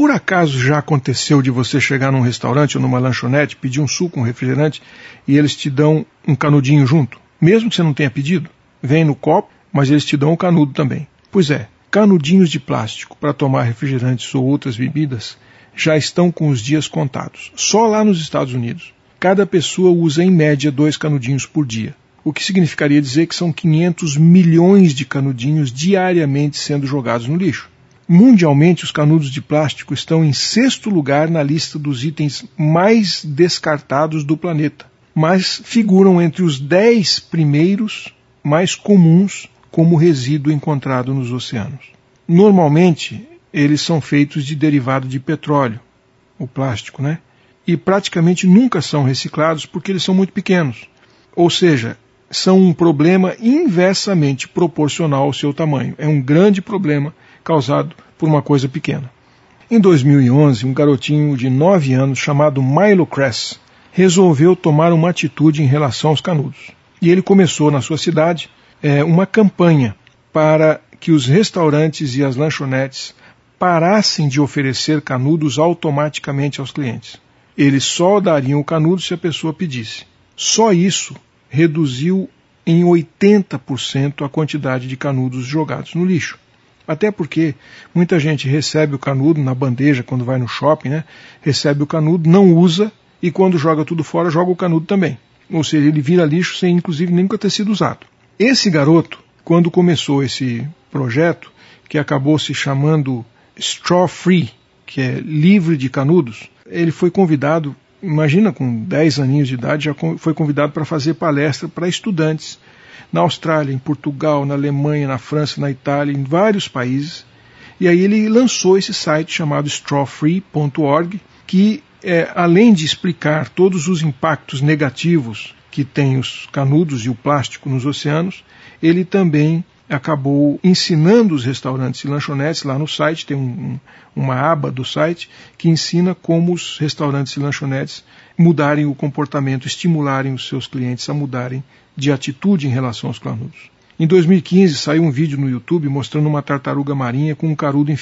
por acaso já aconteceu de você chegar num restaurante ou numa lanchonete, pedir um suco, um refrigerante, e eles te dão um canudinho junto? Mesmo que você não tenha pedido, vem no copo, mas eles te dão um canudo também. Pois é, canudinhos de plástico para tomar refrigerantes ou outras bebidas já estão com os dias contados. Só lá nos Estados Unidos, cada pessoa usa em média 2 canudinhos por dia, o que significaria dizer que são 500 milhões de canudinhos diariamente sendo jogados no lixo. Mundialmente, os canudos de plástico estão em 6º lugar na lista dos itens mais descartados do planeta, mas figuram entre os 10 primeiros mais comuns como resíduo encontrado nos oceanos. Normalmente, eles são feitos de derivado de petróleo, o plástico, né? E praticamente nunca são reciclados porque eles são muito pequenos. Ou seja, são um problema inversamente proporcional ao seu tamanho. É um grande problema causado por uma coisa pequena. Em 2011, um garotinho de 9 anos chamado Milo Kress resolveu tomar uma atitude em relação aos canudos. E ele começou na sua cidade uma campanha para que os restaurantes e as lanchonetes parassem de oferecer canudos automaticamente aos clientes. Eles só dariam o canudo se a pessoa pedisse. Só isso reduziu em 80% a quantidade de canudos jogados no lixo. Até porque muita gente recebe o canudo na bandeja quando vai no shopping, né? Recebe o canudo, não usa e quando joga tudo fora, joga o canudo também. Ou seja, ele vira lixo sem inclusive nunca ter sido usado. Esse garoto, quando começou esse projeto, que acabou se chamando Straw Free, que é livre de canudos, ele foi convidado, imagina, com 10 aninhos de idade, já foi convidado para fazer palestra para estudantes na Austrália, em Portugal, na Alemanha, na França, na Itália, em vários países. E aí ele lançou esse site chamado strawfree.org, que além de explicar todos os impactos negativos que tem os canudos e o plástico nos oceanos, ele também acabou ensinando os restaurantes e lanchonetes, lá no site tem uma aba do site que ensina como os restaurantes e lanchonetes mudarem o comportamento, estimularem os seus clientes a mudarem de atitude em relação aos canudos. Em 2015 saiu um vídeo no YouTube mostrando uma tartaruga marinha com um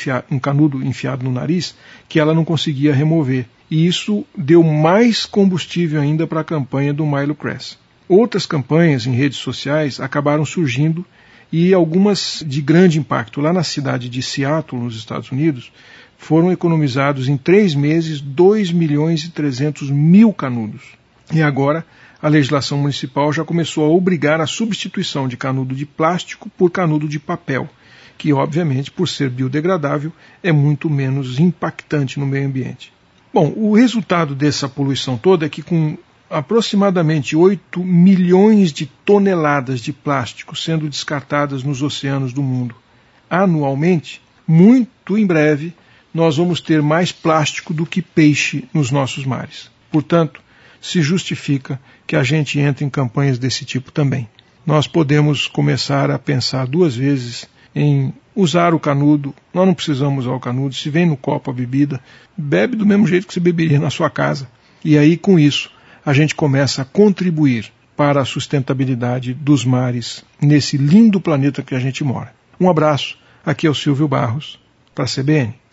canudo enfiado no nariz que ela não conseguia remover. E isso deu mais combustível ainda para a campanha do Milo Kress. Outras campanhas em redes sociais acabaram surgindo e algumas de grande impacto. Lá na cidade de Seattle, nos Estados Unidos, foram economizados em 3 meses 2.300.000 canudos. E agora a legislação municipal já começou a obrigar a substituição de canudo de plástico por canudo de papel, que obviamente, por ser biodegradável, é muito menos impactante no meio ambiente. Bom, o resultado dessa poluição toda é que com aproximadamente 8 milhões de toneladas de plástico sendo descartadas nos oceanos do mundo anualmente, muito em breve nós vamos ter mais plástico do que peixe nos nossos mares. Portanto, se justifica que a gente entre em campanhas desse tipo também. Nós podemos começar a pensar 2 vezes em usar o canudo. Nós não precisamos usar o canudo. Se vem no copo a bebida, bebe do mesmo jeito que você beberia na sua casa. E aí, com isso, a gente começa a contribuir para a sustentabilidade dos mares nesse lindo planeta que a gente mora. Um abraço, aqui é o Silvio Barros, para a CBN.